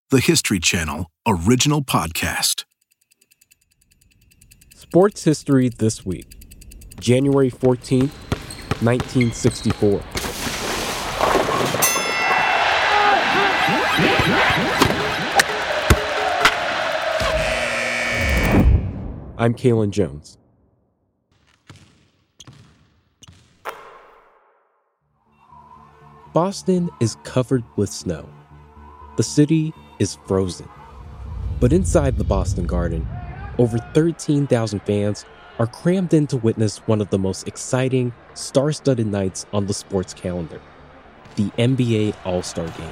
the History Channel original podcast. Sports history this week, January 14th, 1964. I'm Kalen Jones. Boston is covered with snow. The city is frozen. But inside the Boston Garden, over 13,000 fans are crammed in to witness one of the most exciting, star-studded nights on the sports calendar, the NBA All-Star Game.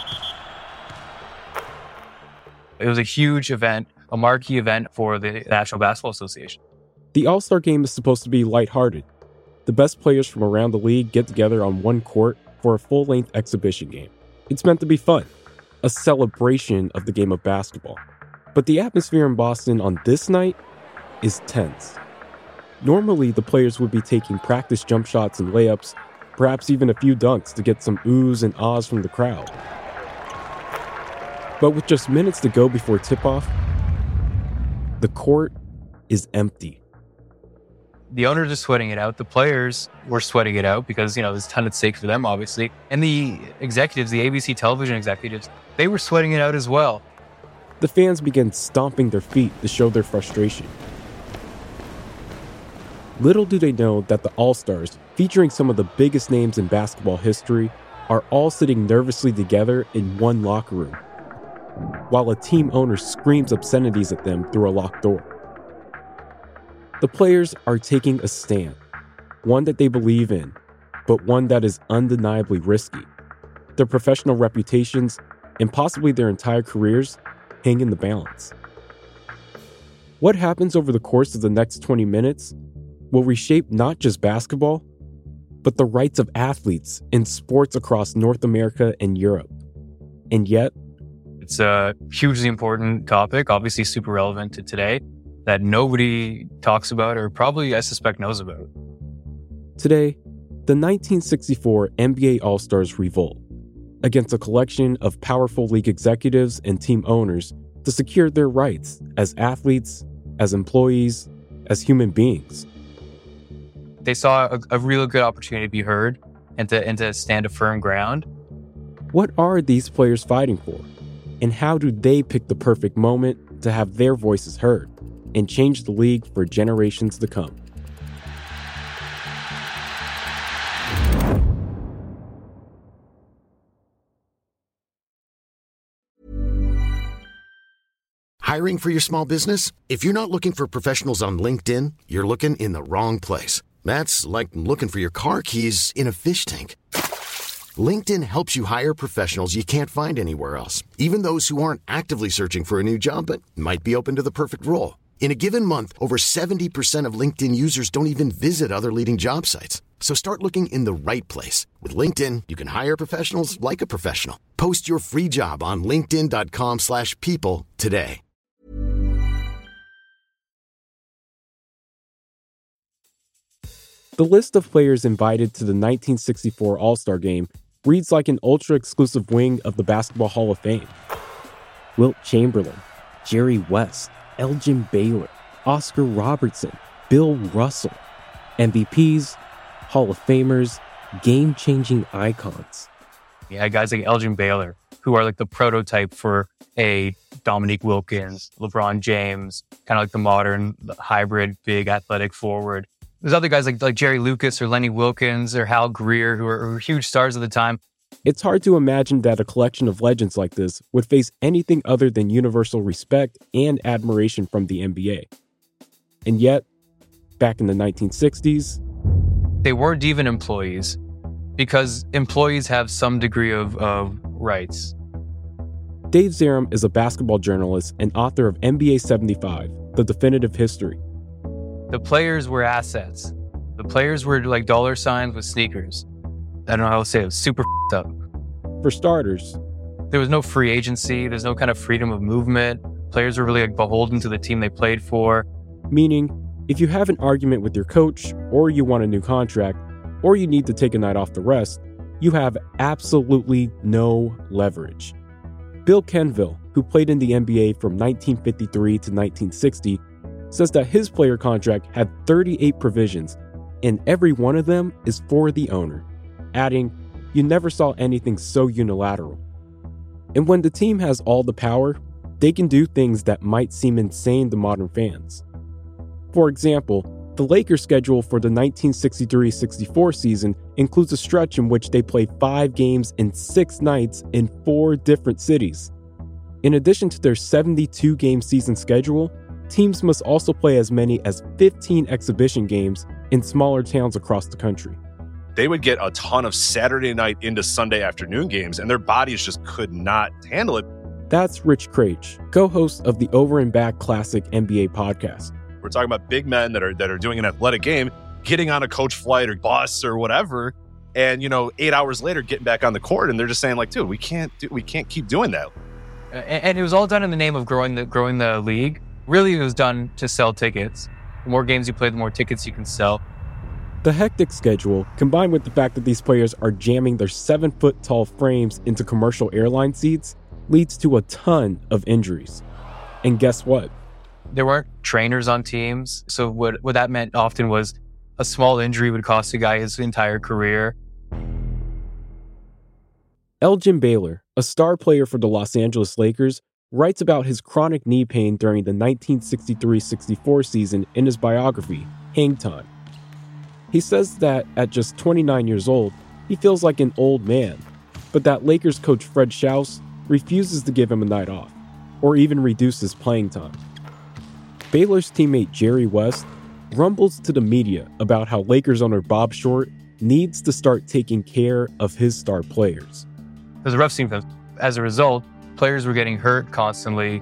It was a huge event, a marquee event for the National Basketball Association. The All-Star Game is supposed to be lighthearted. The best players from around the league get together on one court for a full-length exhibition game. It's meant to be fun, a celebration of the game of basketball. But the atmosphere in Boston on this night is tense. Normally, the players would be taking practice jump shots and layups, perhaps even a few dunks to get some oohs and ahs from the crowd. But with just minutes to go before tip-off, the court is empty. The owners are sweating it out. The players were sweating it out because, there's a ton at stake for them, obviously. And the executives, the ABC television executives, they were sweating it out as well. The fans began stomping their feet to show their frustration. Little do they know that the All-Stars, featuring some of the biggest names in basketball history, are all sitting nervously together in one locker room, while a team owner screams obscenities at them through a locked door. The players are taking a stand, one that they believe in, but one that is undeniably risky. Their professional reputations, and possibly their entire careers, hang in the balance. What happens over the course of the next 20 minutes will reshape not just basketball, but the rights of athletes in sports across North America and Europe. And yet, it's a hugely important topic, obviously super relevant to today, that nobody talks about or probably, I suspect, knows about. Today, the 1964 NBA All-Stars revolt against a collection of powerful league executives and team owners to secure their rights as athletes, as employees, as human beings. They saw a really good opportunity to be heard and to stand a firm ground. What are these players fighting for? And how do they pick the perfect moment to have their voices heard and change the league for generations to come? Hiring for your small business? If you're not looking for professionals on LinkedIn, you're looking in the wrong place. That's like looking for your car keys in a fish tank. LinkedIn helps you hire professionals you can't find anywhere else, even those who aren't actively searching for a new job but might be open to the perfect role. In a given month, over 70% of LinkedIn users don't even visit other leading job sites. So start looking in the right place. With LinkedIn, you can hire professionals like a professional. Post your free job on linkedin.com/people today. The list of players invited to the 1964 All-Star Game reads like an ultra-exclusive wing of the Basketball Hall of Fame. Wilt Chamberlain, Jerry West, Elgin Baylor, Oscar Robertson, Bill Russell, MVPs, Hall of Famers, game-changing icons. Yeah, guys like Elgin Baylor, who are like the prototype for a Dominique Wilkins, LeBron James, kind of like the modern hybrid big athletic forward. There's other guys like Jerry Lucas or Lenny Wilkins or Hal Greer who are huge stars at the time. It's hard to imagine that a collection of legends like this would face anything other than universal respect and admiration from the NBA. And yet, back in the 1960s, they weren't even employees because employees have some degree of rights. Dave Zarum is a basketball journalist and author of NBA 75, The Definitive History. The players were assets. The players were like dollar signs with sneakers. I don't know how to say it. It was super up. For starters, there was no free agency. There's no kind of freedom of movement. Players were really like beholden to the team they played for. Meaning, if you have an argument with your coach, or you want a new contract, or you need to take a night off to rest, you have absolutely no leverage. Bill Kenville, who played in the NBA from 1953 to 1960, says that his player contract had 38 provisions, and every one of them is for the owner, adding, "You never saw anything so unilateral." And when the team has all the power, they can do things that might seem insane to modern fans. For example, the Lakers' schedule for the 1963-64 season includes a stretch in which they play 5 games in 6 nights in 4 different cities. In addition to their 72-game season schedule, teams must also play as many as 15 exhibition games in smaller towns across the country. They would get a ton of Saturday night into Sunday afternoon games, and their bodies just could not handle it. That's Rich Kraetsch, co-host of the Over and Back Classic NBA podcast. We're talking about big men that are doing an athletic game, getting on a coach flight or bus or whatever, and 8 hours later getting back on the court, and they're just saying like, dude, we can't keep doing that. And it was all done in the name of growing the league. Really, it was done to sell tickets. The more games you play, the more tickets you can sell. The hectic schedule, combined with the fact that these players are jamming their 7-foot-tall frames into commercial airline seats, leads to a ton of injuries. And guess what? There weren't trainers on teams, so what that meant often was a small injury would cost a guy his entire career. Elgin Baylor, a star player for the Los Angeles Lakers, writes about his chronic knee pain during the 1963-64 season in his biography, Hang Time. He says that at just 29 years old, he feels like an old man, but that Lakers coach Fred Schaus refuses to give him a night off, or even reduce his playing time. Baylor's teammate Jerry West rumbles to the media about how Lakers owner Bob Short needs to start taking care of his star players. It was a rough scene for them. As a result, players were getting hurt constantly.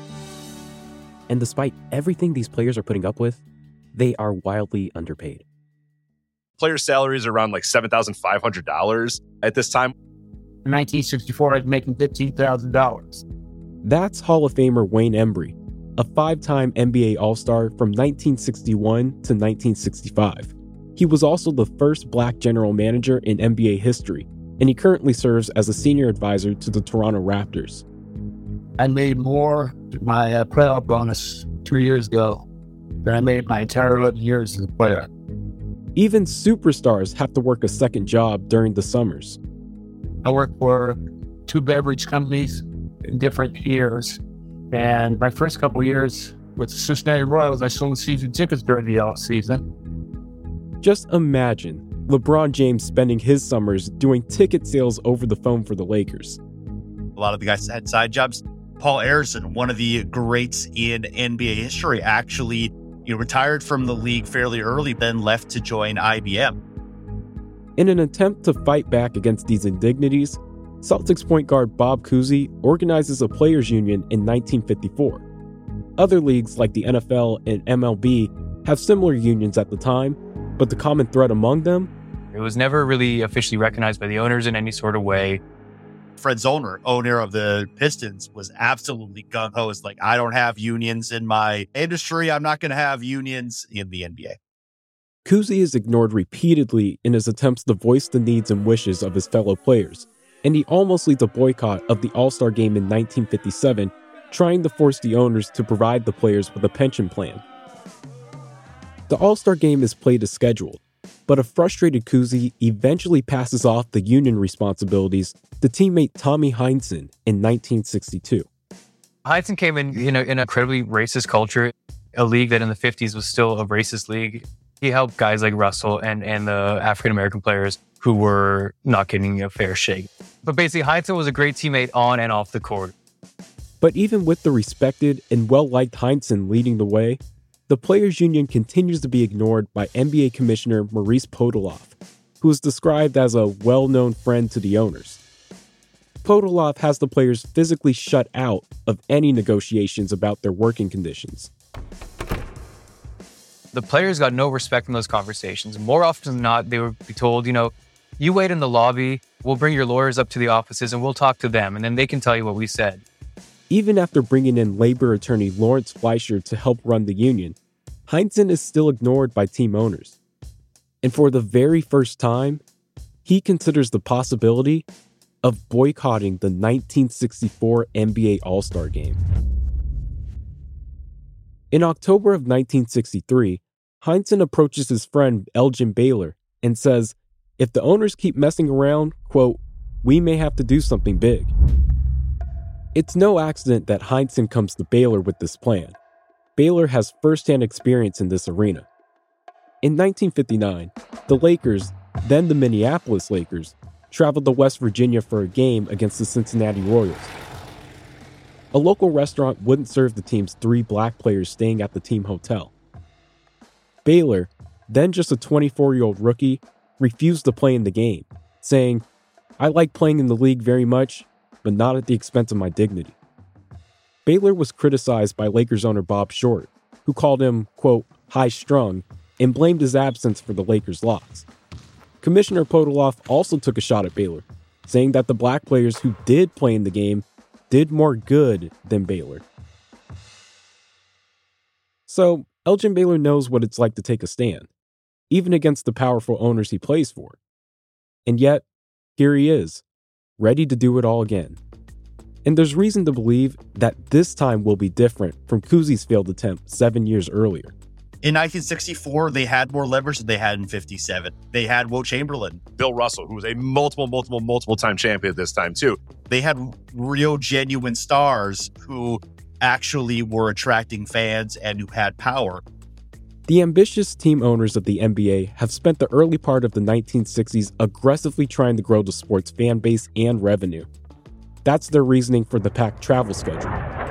And despite everything these players are putting up with, they are wildly underpaid. Players' salaries are around like $7,500 at this time. In 1964, I was making $15,000. That's Hall of Famer Wayne Embry, a 5-time NBA All-Star from 1961 to 1965. He was also the first black general manager in NBA history, and he currently serves as a senior advisor to the Toronto Raptors. I made more than my playoff bonus 2 years ago than I made my entire 11 years as a player. Even superstars have to work a second job during the summers. I worked for 2 beverage companies in different years. And my first couple of years with the Cincinnati Royals, I sold season tickets during the off-season. Just imagine LeBron James spending his summers doing ticket sales over the phone for the Lakers. A lot of the guys had side jobs. Paul Arizin, one of the greats in NBA history, actually retired from the league fairly early, then left to join IBM. In an attempt to fight back against these indignities, Celtics point guard Bob Cousy organizes a players' union in 1954. Other leagues like the NFL and MLB have similar unions at the time, but the common thread among them? It was never really officially recognized by the owners in any sort of way. Fred Zollner, owner of the Pistons, was absolutely gung-ho. It's like, I don't have unions in my industry. I'm not going to have unions in the NBA. Cousy is ignored repeatedly in his attempts to voice the needs and wishes of his fellow players, and he almost leads a boycott of the All-Star Game in 1957, trying to force the owners to provide the players with a pension plan. The All-Star Game is played as scheduled, but a frustrated Cousy eventually passes off the union responsibilities to teammate Tommy Heinsohn in 1962. Heinsohn came in, in an incredibly racist culture, a league that in the 50s was still a racist league. He helped guys like Russell and the African-American players who were not getting a fair shake. But basically, Heinsohn was a great teammate on and off the court. But even with the respected and well-liked Heinsohn leading the way, the Players' Union continues to be ignored by NBA Commissioner Maurice Podoloff, who is described as a well-known friend to the owners. Podoloff has the players physically shut out of any negotiations about their working conditions. The players got no respect in those conversations. More often than not, they would be told, you wait in the lobby, we'll bring your lawyers up to the offices and we'll talk to them, and then they can tell you what we said. Even after bringing in labor attorney Lawrence Fleischer to help run the union, Heinsohn is still ignored by team owners. And for the very first time, he considers the possibility of boycotting the 1964 NBA All-Star Game. In October of 1963, Heinsohn approaches his friend Elgin Baylor and says, if the owners keep messing around, quote, we may have to do something big. It's no accident that Heinsohn comes to Baylor with this plan. Baylor has firsthand experience in this arena. In 1959, the Lakers, then the Minneapolis Lakers, traveled to West Virginia for a game against the Cincinnati Royals. A local restaurant wouldn't serve the team's 3 black players staying at the team hotel. Baylor, then just a 24-year-old rookie, refused to play in the game, saying, I like playing in the league very much, but not at the expense of my dignity. Baylor was criticized by Lakers owner Bob Short, who called him, quote, high-strung, and blamed his absence for the Lakers' loss. Commissioner Podoloff also took a shot at Baylor, saying that the black players who did play in the game did more good than Baylor. So, Elgin Baylor knows what it's like to take a stand, even against the powerful owners he plays for. And yet, here he is, ready to do it all again. And there's reason to believe that this time will be different from Cousie's failed attempt 7 years earlier. In 1964, they had more leverage than they had in 57. They had Wilt Chamberlain. Bill Russell, who was a multiple time champion at this time, too. They had real, genuine stars who actually were attracting fans and who had power. The ambitious team owners of the NBA have spent the early part of the 1960s aggressively trying to grow the sport's fan base and revenue. That's their reasoning for the packed travel schedule.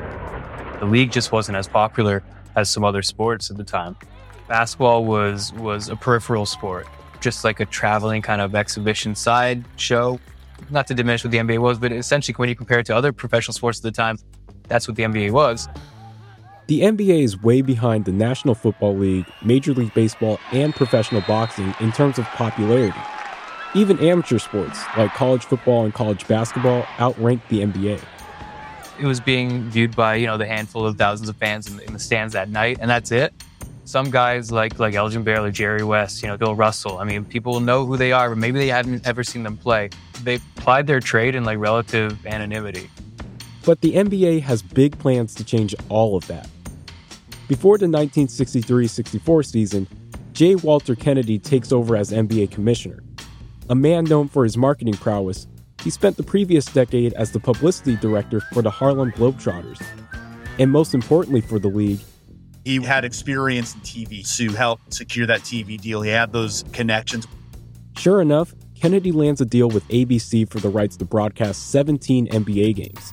The league just wasn't as popular as some other sports at the time. Basketball was a peripheral sport, just like a traveling kind of exhibition side show. Not to diminish what the NBA was, but essentially when you compare it to other professional sports at the time, that's what the NBA was. The NBA is way behind the National Football League, Major League Baseball, and professional boxing in terms of popularity. Even amateur sports like college football and college basketball outrank the NBA. It was being viewed by, the handful of thousands of fans in the stands that night, and that's it. Some guys like Elgin Baylor, Jerry West, Bill Russell, people know who they are, but maybe they haven't ever seen them play. They plied their trade in relative anonymity. But the NBA has big plans to change all of that. Before the 1963-64 season, J. Walter Kennedy takes over as NBA commissioner. A man known for his marketing prowess, he spent the previous decade as the publicity director for the Harlem Globetrotters. And most importantly for the league, he had experience in TV to help secure that TV deal. He had those connections. Sure enough, Kennedy lands a deal with ABC for the rights to broadcast 17 NBA games.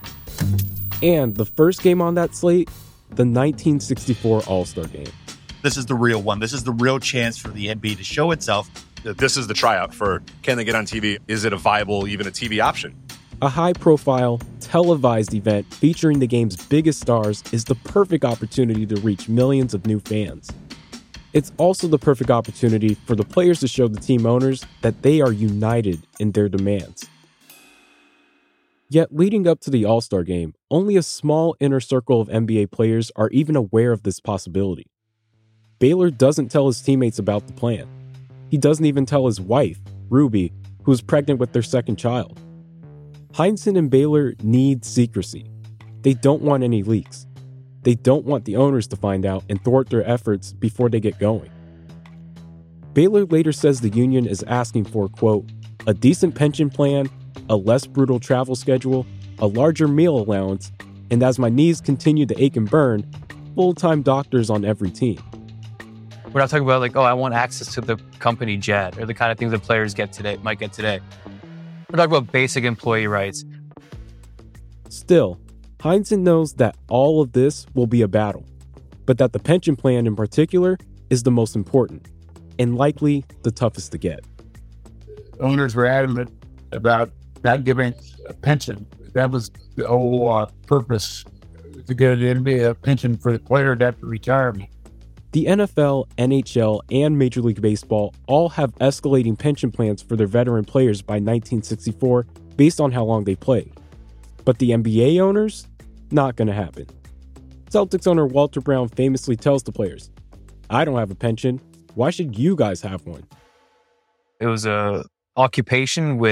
And the first game on that slate, the 1964 All-Star Game. This is the real one. This is the real chance for the NBA to show itself. This is the tryout for, can they get on TV? Is it a viable, even a TV option? A high-profile, televised event featuring the game's biggest stars is the perfect opportunity to reach millions of new fans. It's also the perfect opportunity for the players to show the team owners that they are united in their demands. Yet leading up to the All-Star Game, only a small inner circle of NBA players are even aware of this possibility. Baylor doesn't tell his teammates about the plan. He doesn't even tell his wife, Ruby, who is pregnant with their second child. Heinsohn and Baylor need secrecy. They don't want any leaks. They don't want the owners to find out and thwart their efforts before they get going. Baylor later says the union is asking for, quote, a decent pension plan, a less brutal travel schedule, a larger meal allowance, and as my knees continue to ache and burn, full-time doctors on every team. We're not talking about I want access to the company jet or the kind of things that players might get today. We're talking about basic employee rights. Still, Heinsohn knows that all of this will be a battle, but that the pension plan in particular is the most important and likely the toughest to get. Owners were adamant about not giving a pension. That was the whole purpose, to get an NBA pension for the player after retirement. The NFL, NHL, and Major League Baseball all have escalating pension plans for their veteran players by 1964 based on how long they played. But the NBA owners? Not going to happen. Celtics owner Walter Brown famously tells the players, I don't have a pension. Why should you guys have one? It was a occupation with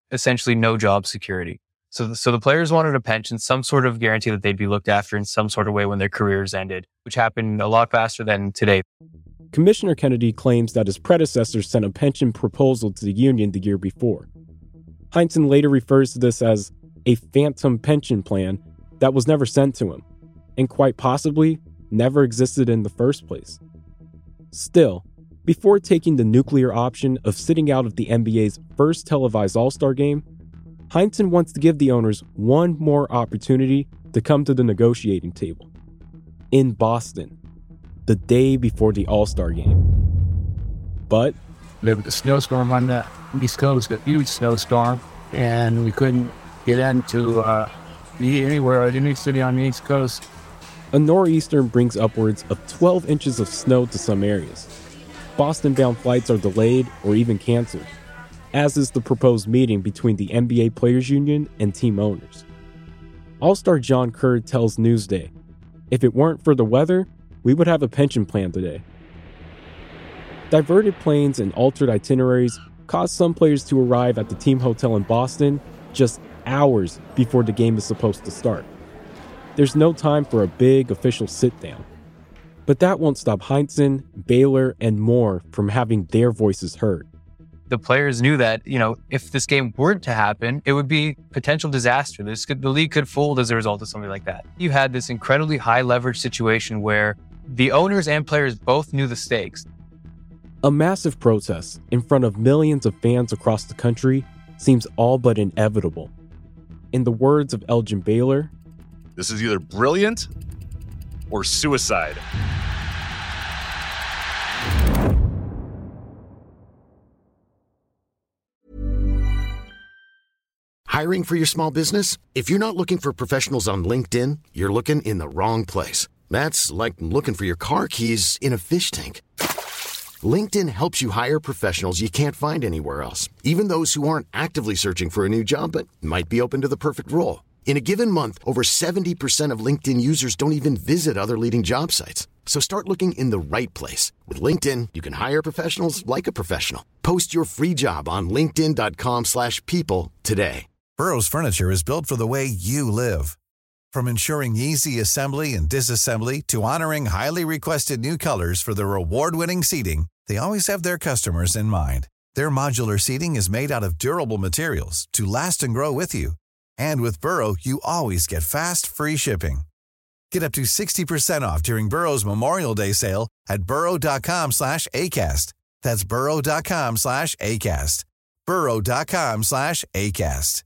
essentially no job security. So the players wanted a pension, some sort of guarantee that they'd be looked after in some sort of way when their careers ended, which happened a lot faster than today. Commissioner Kennedy claims that his predecessor sent a pension proposal to the union the year before. Heinsohn later refers to this as a phantom pension plan that was never sent to him, and quite possibly never existed in the first place. Still, before taking the nuclear option of sitting out of the NBA's first televised All-Star game, Heinsohn wants to give the owners one more opportunity to come to the negotiating table. In Boston, the day before the All-Star game. But there was a snowstorm on the East Coast, a huge snowstorm, and we couldn't get into be anywhere at any city on the East Coast. a nor'easter brings upwards of 12 inches of snow to some areas. Boston-bound flights are delayed or even canceled, as is the proposed meeting between the NBA Players Union and team owners. All-Star John Kerr tells Newsday, "If it weren't for the weather, we would have a pension plan today." Diverted planes and altered itineraries caused some players to arrive at the team hotel in Boston just hours before the game is supposed to start. There's no time for a big official sit-down. But that won't stop Heinsohn, Baylor, and more from having their voices heard. The players knew that, if this game were to happen, it would be potential disaster. The league could fold as a result of something like that. You had this incredibly high leverage situation where the owners and players both knew the stakes. A massive protest in front of millions of fans across the country seems all but inevitable. In the words of Elgin Baylor, "This is either brilliant or suicide." Hiring for your small business? If you're not looking for professionals on LinkedIn, you're looking in the wrong place. That's like looking for your car keys in a fish tank. LinkedIn helps you hire professionals you can't find anywhere else, even those who aren't actively searching for a new job but might be open to the perfect role. In a given month, over 70% of LinkedIn users don't even visit other leading job sites. So start looking in the right place. With LinkedIn, you can hire professionals like a professional. Post your free job on linkedin.com/people today. Burrow's furniture is built for the way you live. From ensuring easy assembly and disassembly to honoring highly requested new colors for their award-winning seating, they always have their customers in mind. Their modular seating is made out of durable materials to last and grow with you. And with Burrow, you always get fast, free shipping. Get up to 60% off during Burrow's Memorial Day sale at burrow.com/ACAST. That's burrow.com/ACAST. burrow.com/ACAST.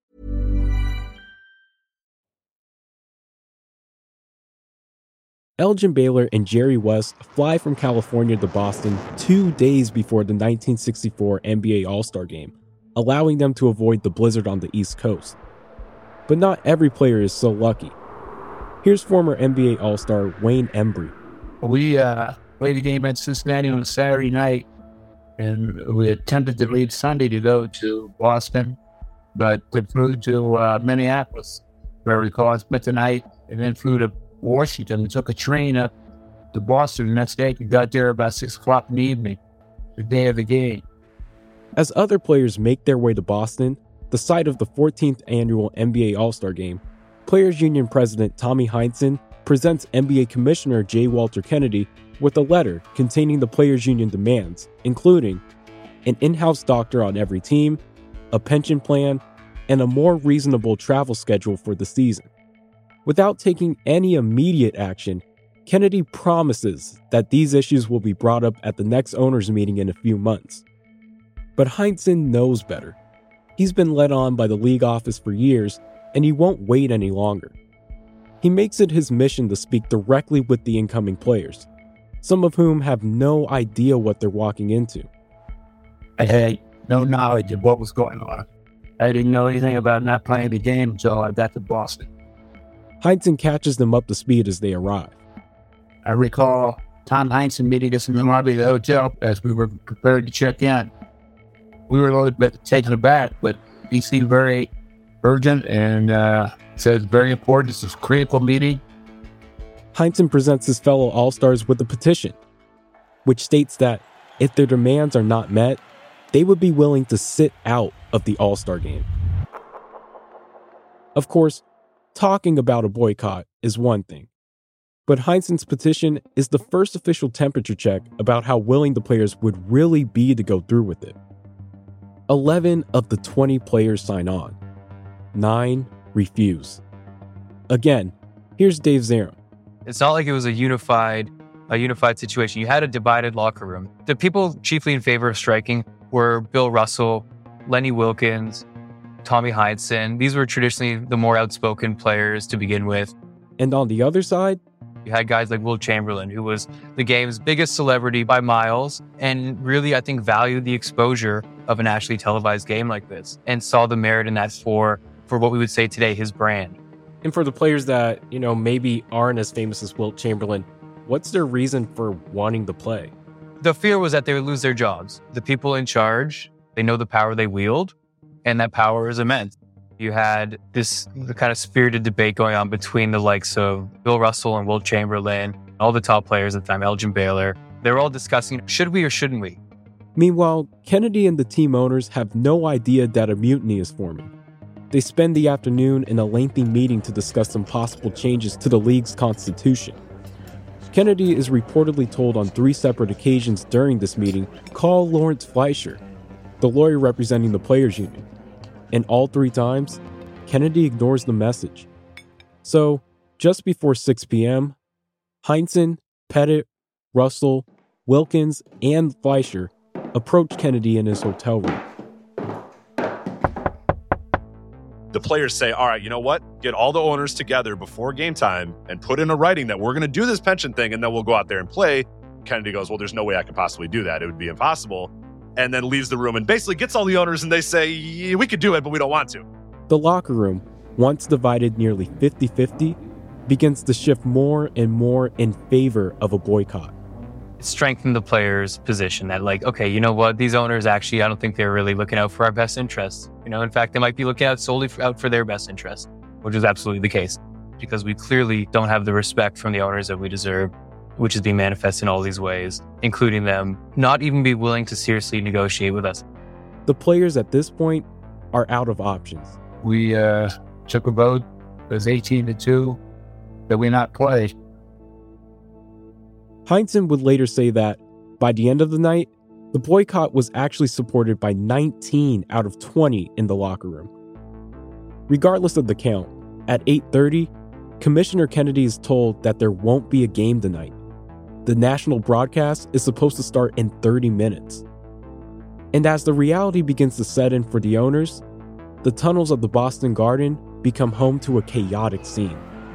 Elgin Baylor and Jerry West fly from California to Boston 2 days before the 1964 NBA All-Star Game, allowing them to avoid the blizzard on the East Coast. But not every player is so lucky. Here's former NBA All-Star Wayne Embry. We played a game at Cincinnati on a Saturday night, and we attempted to leave Sunday to go to Boston, but we flew to Minneapolis, where we spent the night, and then flew to Washington and took a train up to Boston the next day. We got there about 6 o'clock in the evening, the day of the game. As other players make their way to Boston, the site of the 14th annual NBA All-Star Game, Players Union President Tommy Heinsohn presents NBA Commissioner J. Walter Kennedy with a letter containing the Players Union demands, including an in-house doctor on every team, a pension plan, and a more reasonable travel schedule for the season. Without taking any immediate action, Kennedy promises that these issues will be brought up at the next owners' meeting in a few months. But Heinsohn knows better. He's been led on by the league office for years, and he won't wait any longer. He makes it his mission to speak directly with the incoming players, some of whom have no idea what they're walking into. I had no knowledge of what was going on. I didn't know anything about not playing the game until I got to Boston. Heinsohn catches them up to speed as they arrive. I recall Tom Heinsohn meeting us in the lobby of the hotel as we were prepared to check in. We were a little bit taken aback, but he seemed very urgent and said it's very important. This is a critical meeting. Heinsohn presents his fellow All-Stars with a petition, which states that if their demands are not met, they would be willing to sit out of the All-Star game. Of course, talking about a boycott is one thing, but Heinsohn's petition is the first official temperature check about how willing the players would really be to go through with it. 11 of the 20 players sign on. 9 refuse. Again, here's Dave Zarum. It's not like it was a unified situation. You had a divided locker room. The people chiefly in favor of striking were Bill Russell, Lenny Wilkens, Tommy Heinsohn. These were traditionally the more outspoken players to begin with. And on the other side, you had guys like Wilt Chamberlain, who was the game's biggest celebrity by miles, and really, I think, valued the exposure of a nationally televised game like this and saw the merit in that for what we would say today, his brand. And for the players that, maybe aren't as famous as Wilt Chamberlain, what's their reason for wanting to play? The fear was that they would lose their jobs. The people in charge, they know the power they wield, and that power is immense. You had this kind of spirited debate going on between the likes of Bill Russell and Wilt Chamberlain, all the top players at the time, Elgin Baylor. They were all discussing, should we or shouldn't we? Meanwhile, Kennedy and the team owners have no idea that a mutiny is forming. They spend the afternoon in a lengthy meeting to discuss some possible changes to the league's constitution. Kennedy is reportedly told on 3 separate occasions during this meeting, call Lawrence Fleischer, the lawyer representing the players' union. And all 3 times, Kennedy ignores the message. So, just before 6 p.m., Heinsohn, Pettit, Russell, Wilkens, and Fleischer approach Kennedy in his hotel room. The players say, all right, you know what? Get all the owners together before game time and put in a writing that we're going to do this pension thing and then we'll go out there and play. Kennedy goes, well, there's no way I could possibly do that. It would be impossible. And then leaves the room and basically gets all the owners and they say, yeah, we could do it, but we don't want to. The locker room, once divided nearly 50-50, begins to shift more and more in favor of a boycott. It strengthened the players' position that okay, you know what? These owners actually, I don't think they're really looking out for our best interests. In fact, they might be looking out solely for their best interests, which is absolutely the case because we clearly don't have the respect from the owners that we deserve, which is being manifested in all these ways, including them not even be willing to seriously negotiate with us. The players at this point are out of options. We took a vote. It was 18-2 that we not play. Heinsohn would later say that, by the end of the night, the boycott was actually supported by 19 out of 20 in the locker room. Regardless of the count, at 8:30, Commissioner Kennedy is told that there won't be a game tonight. The national broadcast is supposed to start in 30 minutes. And as the reality begins to set in for the owners, the tunnels of the Boston Garden become home to a chaotic scene.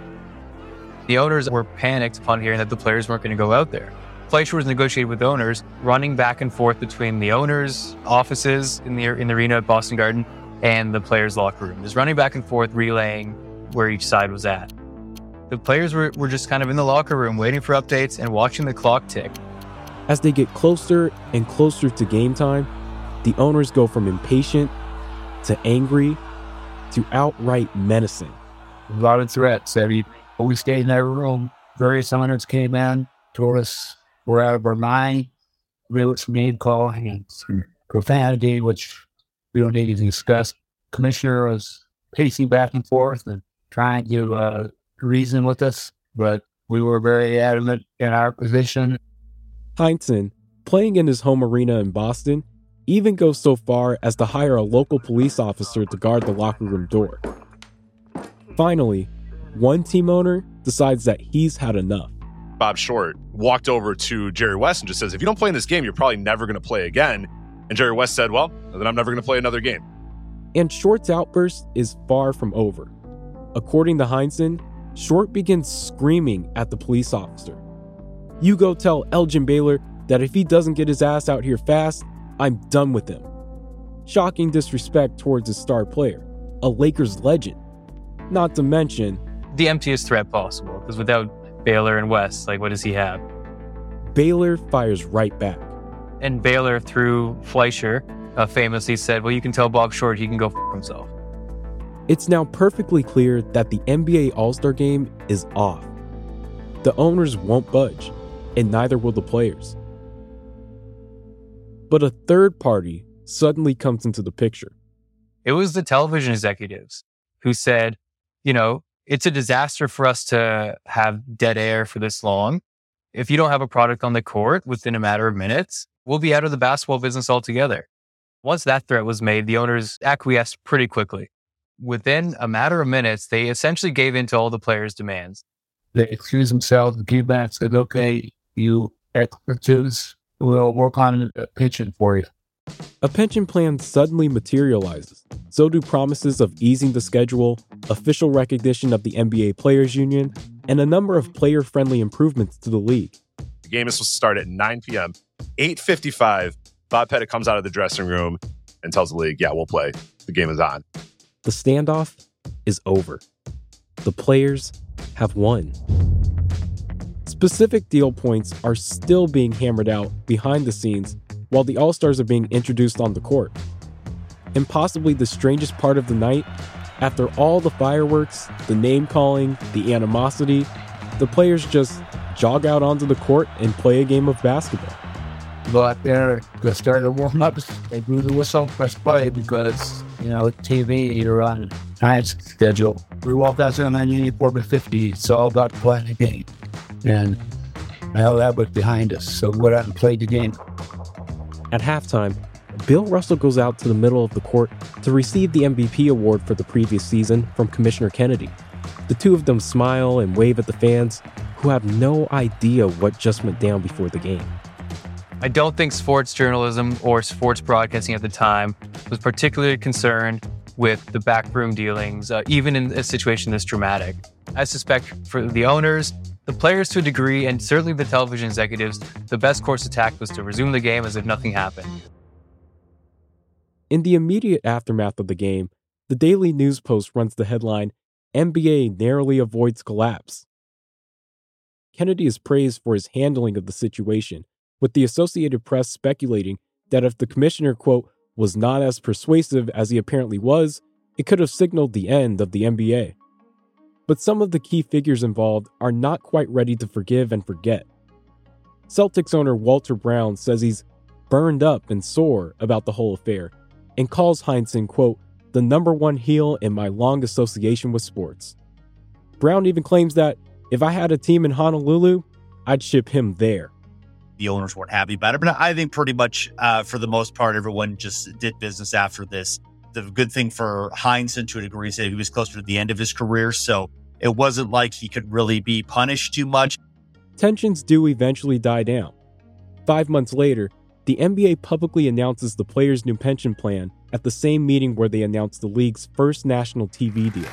The owners were panicked upon hearing that the players weren't going to go out there. Fleischer was negotiating with owners, running back and forth between the owners' offices in the arena at Boston Garden and the players' locker room, just running back and forth, relaying where each side was at. The players were just kind of in the locker room waiting for updates and watching the clock tick. As they get closer and closer to game time, the owners go from impatient to angry to outright menacing. A lot of threats. We stayed in that room. Various owners came in, told us we're out of our mind. Really, some name calling and some profanity, which we don't need to discuss. Commissioner was pacing back and forth and trying to reason with us, but we were very adamant in our position. Heinsohn, playing in his home arena in Boston, even goes so far as to hire a local police officer to guard the locker room door. Finally, one team owner decides that he's had enough. Bob Short walked over to Jerry West and just says, if you don't play in this game, you're probably never going to play again. And Jerry West said, well, then I'm never going to play another game. And Short's outburst is far from over. According to Heinsohn, Short begins screaming at the police officer. You go tell Elgin Baylor that if he doesn't get his ass out here fast, I'm done with him. Shocking disrespect towards his star player, a Lakers legend. Not to mention the emptiest threat possible, because without Baylor and West, what does he have? Baylor fires right back. And Baylor, through Fleischer, famously said, well, you can tell Bob Short he can go f*** himself. It's now perfectly clear that the NBA All-Star Game is off. The owners won't budge, and neither will the players. But a third party suddenly comes into the picture. It was the television executives who said, it's a disaster for us to have dead air for this long. If you don't have a product on the court within a matter of minutes, we'll be out of the basketball business altogether. Once that threat was made, the owners acquiesced pretty quickly. Within a matter of minutes, they essentially gave in to all the players' demands. They excused themselves and came back and said, okay, you experts, we'll work on a pension for you. A pension plan suddenly materializes. So do promises of easing the schedule, official recognition of the NBA Players Union, and a number of player-friendly improvements to the league. The game is supposed to start at 9 p.m. 8:55, Bob Pettit comes out of the dressing room and tells the league, yeah, we'll play. The game is on. The standoff is over. The players have won. Specific deal points are still being hammered out behind the scenes while the All-Stars are being introduced on the court. And possibly the strangest part of the night, after all the fireworks, the name-calling, the animosity, the players just jog out onto the court and play a game of basketball. Go out there, go start the warm-ups, they blew the whistle, press play because, TV, you're on time schedule. We walked out there on 94-50, it's all about playing the game. And now that was behind us, so we went out and played the game. At halftime, Bill Russell goes out to the middle of the court to receive the MVP award for the previous season from Commissioner Kennedy. The two of them smile and wave at the fans, who have no idea what just went down before the game. I don't think sports journalism or sports broadcasting at the time was particularly concerned with the backroom dealings, even in a situation this dramatic. I suspect for the owners, the players to a degree, and certainly the television executives, the best course of attack was to resume the game as if nothing happened. In the immediate aftermath of the game, the Daily News Post runs the headline, NBA narrowly avoids collapse. Kennedy is praised for his handling of the situation, with the Associated Press speculating that if the commissioner, quote, was not as persuasive as he apparently was, it could have signaled the end of the NBA. But some of the key figures involved are not quite ready to forgive and forget. Celtics owner Walter Brown says he's burned up and sore about the whole affair, and calls Heinsohn, quote, the number one heel in my long association with sports. Brown even claims that if I had a team in Honolulu, I'd ship him there. The owners weren't happy about it, but I think pretty much for the most part, everyone just did business after this. The good thing for Heinsohn, to a degree, is that he was closer to the end of his career, so it wasn't like he could really be punished too much. Tensions do eventually die down. 5 months later, the NBA publicly announces the players' new pension plan at the same meeting where they announced the league's first national TV deal.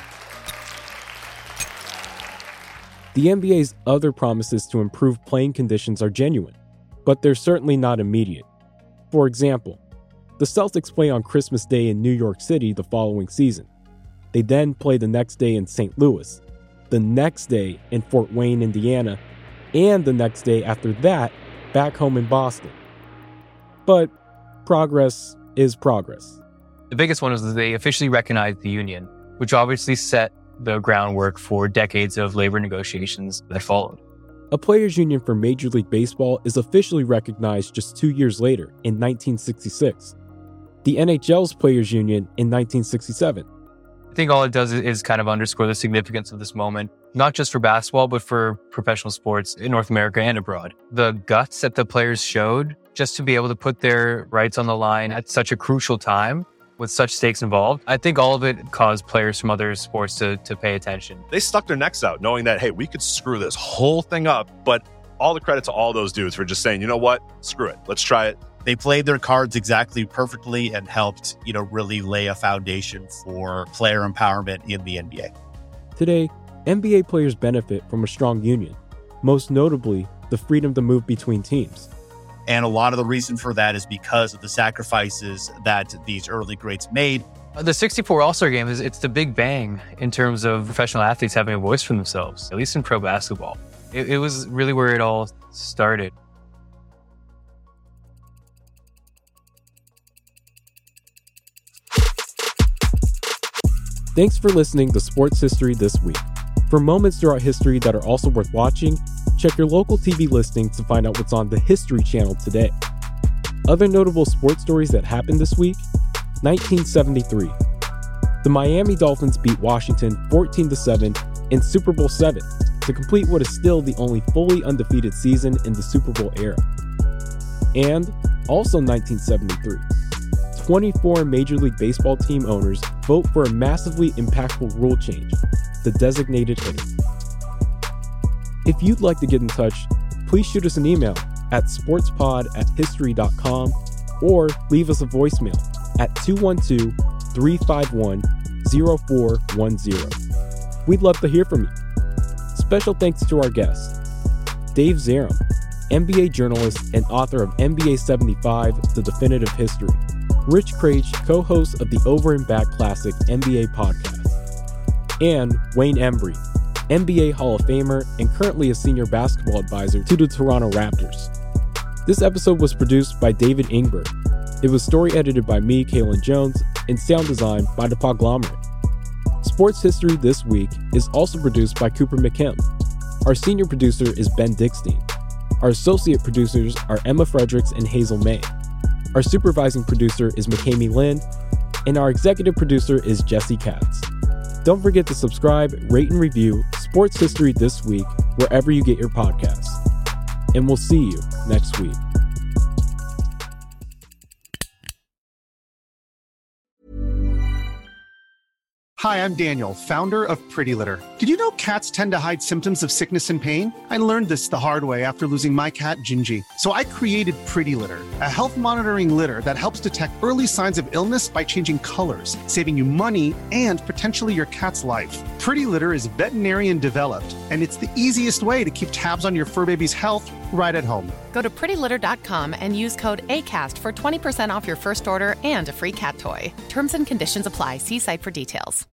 The NBA's other promises to improve playing conditions are genuine, but they're certainly not immediate. For example, the Celtics play on Christmas Day in New York City the following season. They then play the next day in St. Louis, the next day in Fort Wayne, Indiana, and the next day after that, back home in Boston. But progress is progress. The biggest one was that they officially recognized the union, which obviously set the groundwork for decades of labor negotiations that followed. A players' union for Major League Baseball is officially recognized just 2 years later, in 1966. The NHL's players' union in 1967. I think all it does is kind of underscore the significance of this moment, not just for basketball, but for professional sports in North America and abroad. The guts that the players showed just to be able to put their rights on the line at such a crucial time with such stakes involved, I think all of it caused players from other sports to pay attention. They stuck their necks out knowing that, hey, we could screw this whole thing up, but all the credit to all those dudes for just saying, you know what, screw it, let's try it. They played their cards exactly perfectly and helped, really lay a foundation for player empowerment in the NBA. Today, NBA players benefit from a strong union, most notably the freedom to move between teams. And a lot of the reason for that is because of the sacrifices that these early greats made. The 64 All-Star Game, it's the big bang in terms of professional athletes having a voice for themselves, at least in pro basketball. It was really where it all started. Thanks for listening to Sports History This Week. For moments throughout history that are also worth watching, check your local TV listings to find out what's on the History Channel today. Other notable sports stories that happened this week: 1973. The Miami Dolphins beat Washington 14-7 in Super Bowl VII to complete what is still the only fully undefeated season in the Super Bowl era. And also 1973, 24 Major League Baseball team owners vote for a massively impactful rule change, the designated hitter. If you'd like to get in touch, please shoot us an email at sportspod@history.com or leave us a voicemail at 212-351-0410. We'd love to hear from you. Special thanks to our guests, Dave Zarum, NBA journalist and author of NBA 75, The Definitive History, Rich Kraetsch, co-host of the Over and Back Classic NBA podcast, and Wayne Embry, NBA Hall of Famer and currently a senior basketball advisor to the Toronto Raptors. This episode was produced by David Ingber. It was story edited by me, Kalen Jones, and sound design by The Podglomerate. Sports History This Week is also produced by Cooper McKim. Our senior producer is Ben Dickstein. Our associate producers are Emma Fredericks and Hazel May. Our supervising producer is McKamey Lynn, and our executive producer is Jesse Katz. Don't forget to subscribe, rate, and review Sports History This Week wherever you get your podcasts. And we'll see you next week. Hi, I'm Daniel, founder of Pretty Litter. Did you know cats tend to hide symptoms of sickness and pain? I learned this the hard way after losing my cat, Gingy. So I created Pretty Litter, a health monitoring litter that helps detect early signs of illness by changing colors, saving you money and potentially your cat's life. Pretty Litter is veterinarian developed, and it's the easiest way to keep tabs on your fur baby's health right at home. Go to prettylitter.com and use code ACAST for 20% off your first order and a free cat toy. Terms and conditions apply. See site for details.